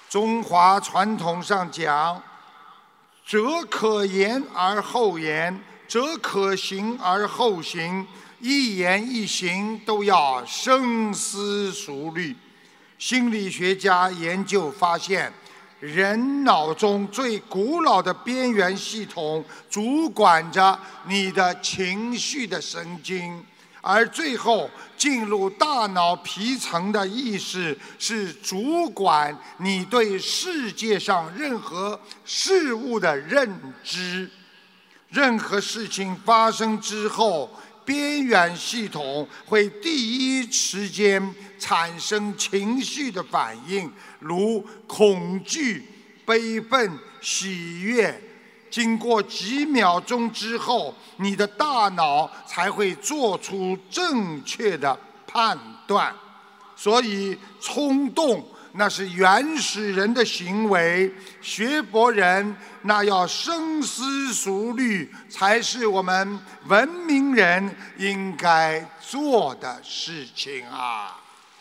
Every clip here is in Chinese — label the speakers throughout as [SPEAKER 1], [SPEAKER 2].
[SPEAKER 1] 中华传统上讲，则可言而后言，则可行而后行，一言一行都要深思熟虑。心理学家研究发现，人脑中最古老的边缘系统主管着你的情绪的神经，而最后进入大脑皮层的意识是主管你对世界上任何事物的认知。任何事情发生之后，边缘系统会第一时间产生情绪的反应，如恐惧、悲愤、喜悦。经过几秒钟之后，你的大脑才会做出正确的判断。所以，冲动那是原始人的行为，学佛人那要深思熟虑，才是我们文明人应该做的事情啊！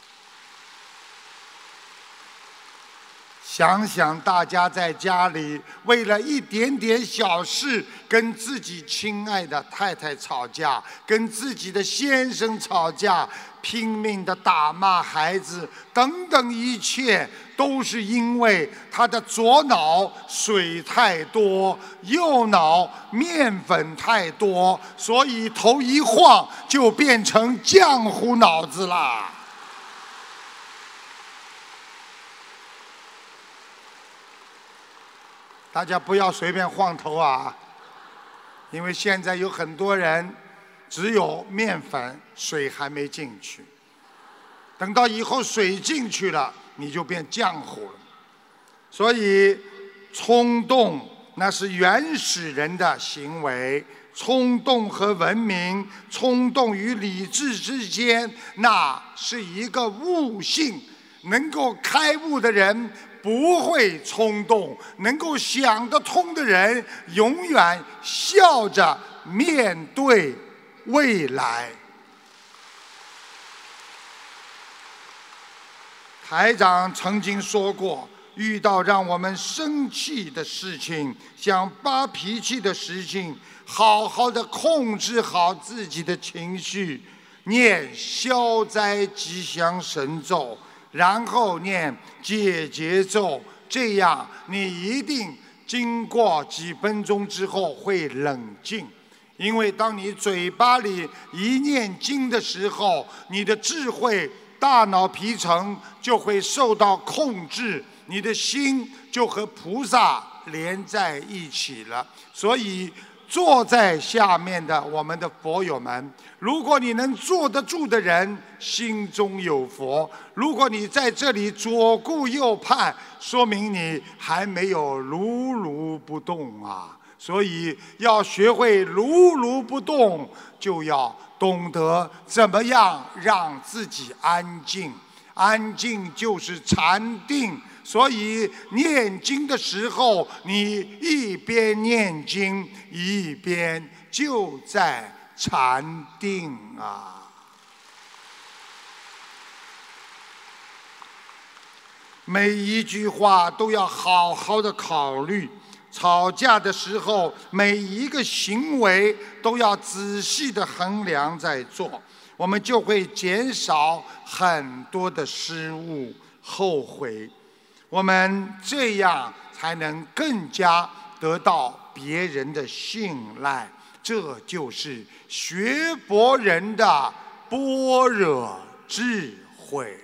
[SPEAKER 1] 想想大家在家里为了一点点小事跟自己亲爱的太太吵架，跟自己的先生吵架，拼命的打骂孩子，等等，一切都是因为他的左脑水太多，右脑面粉太多，所以头一晃就变成浆糊脑子啦。大家不要随便晃头啊，因为现在有很多人只有面粉，水还没进去。等到以后水进去了，你就变浆糊了。所以，冲动那是原始人的行为，冲动和文明，冲动与理智之间，那是一个悟性。能够开悟的人不会冲动，能够想得通的人永远笑着面对未来。台长曾经说过，遇到让我们生气的事情，想发脾气的事情，好好的控制好自己的情绪，念消灾吉祥神咒，然后念解结咒，这样你一定经过几分钟之后会冷静。因为当你嘴巴里一念经的时候，你的智慧大脑皮层就会受到控制，你的心就和菩萨连在一起了。所以坐在下面的我们的佛友们，如果你能坐得住的人，心中有佛；如果你在这里左顾右盼，说明你还没有如如不动啊。所以要学会如如不动，就要懂得怎么样让自己安静。安静就是禅定。所以念经的时候，你一边念经，一边就在禅定啊。每一句话都要好好的考虑，吵架的时候，每一个行为都要仔细的衡量再做，我们就会减少很多的失误、后悔。我们这样才能更加得到别人的信赖，这就是学佛人的般若智慧。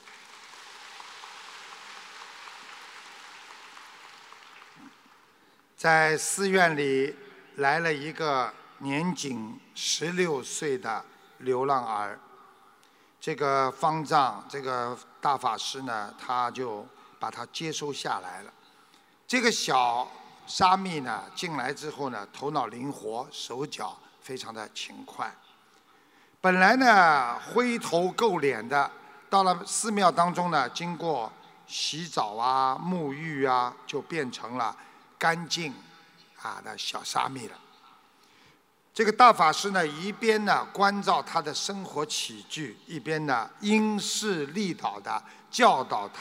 [SPEAKER 1] 在寺院里来了一个年仅16岁的流浪儿，这个方丈，这个大法师呢，他就把他接收下来了。这个小沙弥呢，进来之后呢，头脑灵活，手脚非常的勤快。本来呢，灰头垢脸的，到了寺庙当中呢，经过洗澡啊、沐浴啊，就变成了干净的小沙弥了。这个大法师呢，一边呢关照他的生活起居，一边呢因势利导的教导他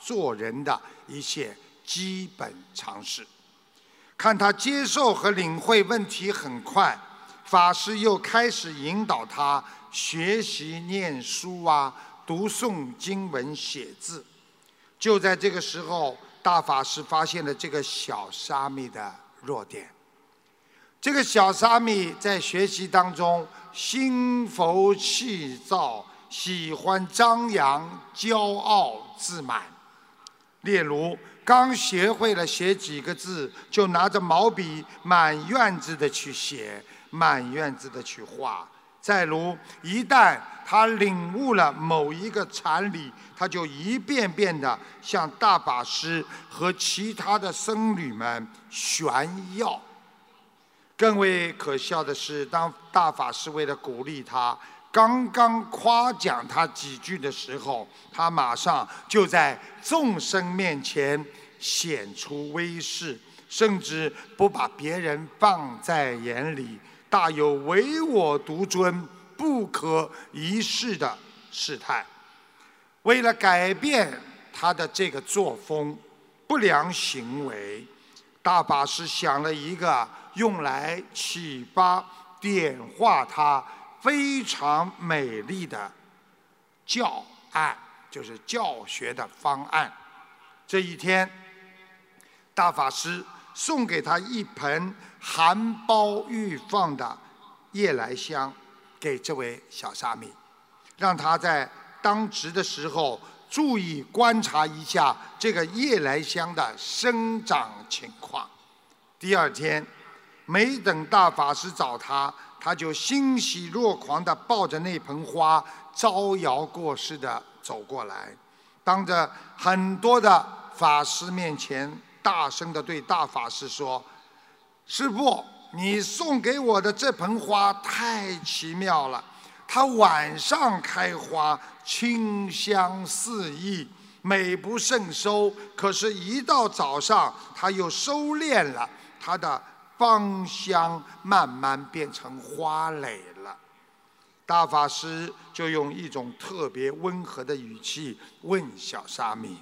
[SPEAKER 1] 做人的一些基本常识。看他接受和领会问题很快，法师又开始引导他学习念书啊，读诵经文、写字。就在这个时候，大法师发现了这个小沙弥的弱点。这个小沙弥在学习当中心浮气躁，喜欢张扬、骄傲、自满。例如，刚学会了写几个字，就拿着毛笔满院子的去写，满院子的去画。再如，一旦他领悟了某一个禅理，他就一遍遍地向大法师和其他的僧侣们炫耀。更为可笑的是，当大法师为了鼓励他，刚刚夸奖他几句的时候，他马上就在众生面前显出威势，甚至不把别人放在眼里，大有唯我独尊、不可一世的事态。为了改变他的这个作风、不良行为，大法师想了一个用来启发、点化他非常美丽的教案，就是教学的方案。这一天，大法师送给他一盆含苞欲放的夜来香，给这位小沙弥，让他在当值的时候注意观察一下这个夜来香的生长情况。第二天，没等大法师找他，他就欣喜若狂地抱着那盆花，招摇过市地走过来，当着很多的法师面前，大声地对大法师说：“师父，你送给我的这盆花太奇妙了，它晚上开花，清香四溢，美不胜收。可是，一到早上，它又收敛了，它的芳香慢慢变成花蕾了。”大法师就用一种特别温和的语气问小沙弥：“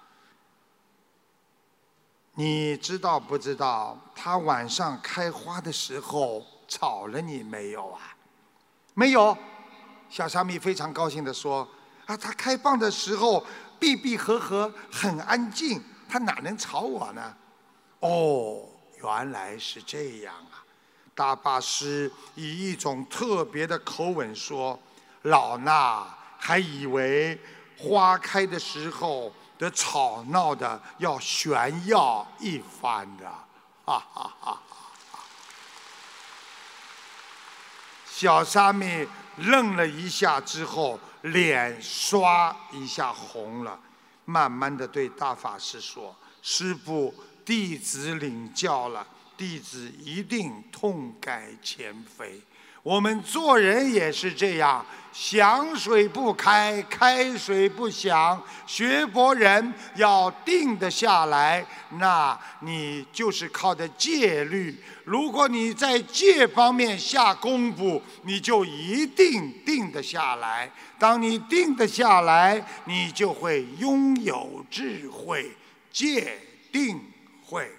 [SPEAKER 1] 你知道不知道它晚上开花的时候吵了你没有啊？”“没有。”小沙弥非常高兴地说：“啊，它开放的时候闭闭合合，很安静，它哪能吵我呢？”“哦，原来是这样啊！”大法师以一种特别的口吻说：“老衲还以为花开的时候的吵闹的要炫耀一番的，哈哈哈！”小沙弥愣了一下之后，脸刷一下红了，慢慢地对大法师说：“师父，弟子领教了，弟子一定痛改前非。我们做人也是这样，响水不开，开水不响。学佛人要定得下来，那你就是靠着戒律。如果你在戒方面下功夫，你就一定定得下来。当你定得下来，你就会拥有智慧，戒定慧。”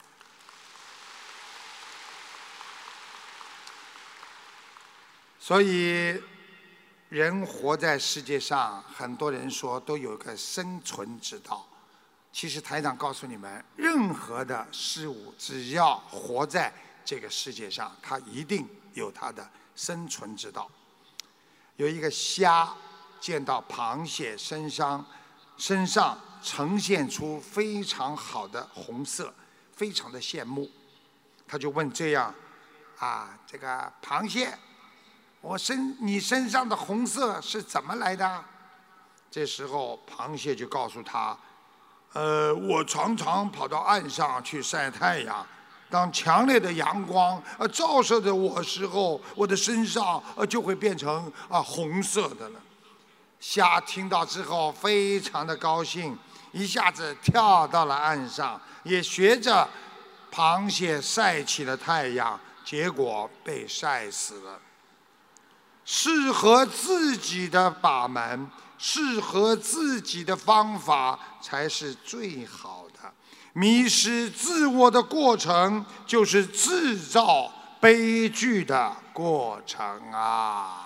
[SPEAKER 1] 所以，人活在世界上，很多人说都有个生存之道。其实台长告诉你们，任何的事物，只要活在这个世界上，它一定有它的生存之道。有一个虾见到螃蟹身上呈现出非常好的红色，非常的羡慕，他就问这样：“啊，这个螃蟹，你身上的红色是怎么来的？”这时候螃蟹就告诉他：“我常常跑到岸上去晒太阳，当强烈的阳光照射着我时候，我的身上就会变成红色的了。”虾听到之后非常的高兴，一下子跳到了岸上，也学着螃蟹晒起了太阳，结果被晒死了。适合自己的法门， 适合自己的方法才是最好的。迷失自我的过程，就是制造悲剧的过程啊！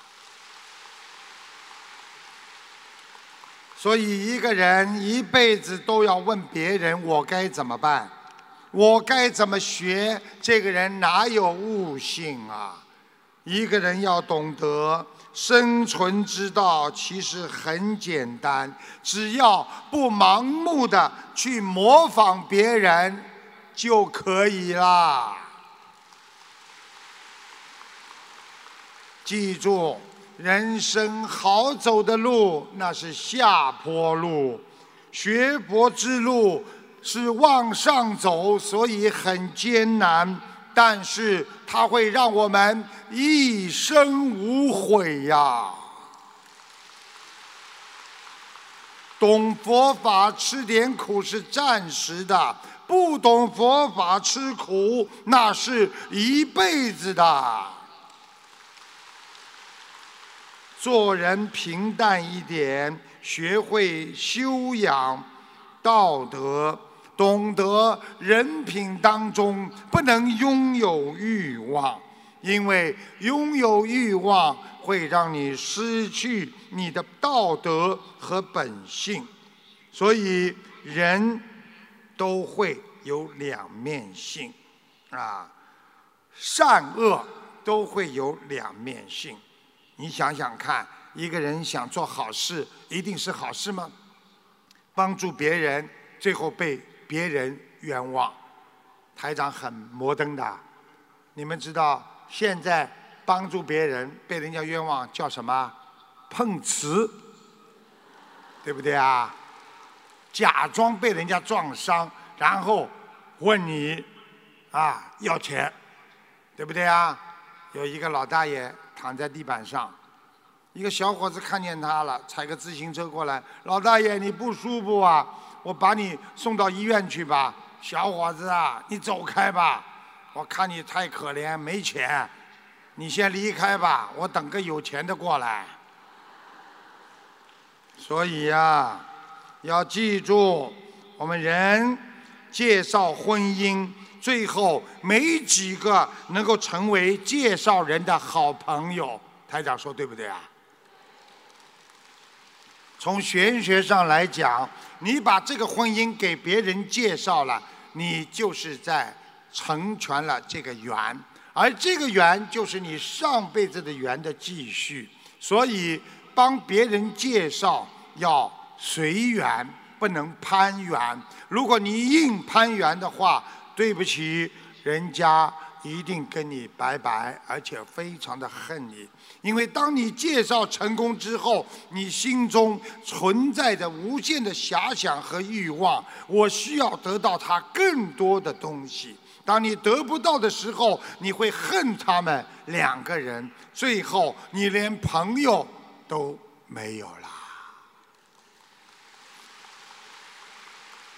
[SPEAKER 1] 所以，一个人一辈子都要问别人：我该怎么办？我该怎么学？这个人哪有悟性啊？一个人要懂得生存之道，其实很简单，只要不盲目的去模仿别人就可以啦。记住，人生好走的路那是下坡路，学佛之路是往上走，所以很艰难。但是它会让我们一生无悔呀！懂佛法吃点苦是暂时的，不懂佛法吃苦那是一辈子的。做人平淡一点，学会修养道德。懂得人品当中不能拥有欲望，因为拥有欲望会让你失去你的道德和本性。所以人都会有两面性，善恶都会有两面性。你想想看，一个人想做好事，一定是好事吗？帮助别人，最后被别人冤枉。台长很摩登的，你们知道现在帮助别人被人家冤枉叫什么？碰瓷，对不对啊？假装被人家撞伤，然后问你要钱，对不对啊？有一个老大爷躺在地板上，一个小伙子看见他了，踩个自行车过来，老大爷你不舒服啊？我把你送到医院去吧。小伙子啊，你走开吧，我看你太可怜没钱，你先离开吧，我等个有钱的过来。所以呀，要记住，我们人介绍婚姻，最后没几个能够成为介绍人的好朋友。台长说对不对啊？从玄学上来讲，你把这个婚姻给别人介绍了，你就是在成全了这个缘，而这个缘就是你上辈子的缘的继续。所以帮别人介绍要随缘，不能攀缘。如果你硬攀缘的话，对不起，人家一定跟你拜拜，而且非常的恨你。因为当你介绍成功之后，你心中存在着无限的遐想和欲望，我需要得到他更多的东西。当你得不到的时候，你会恨他们两个人，最后你连朋友都没有了。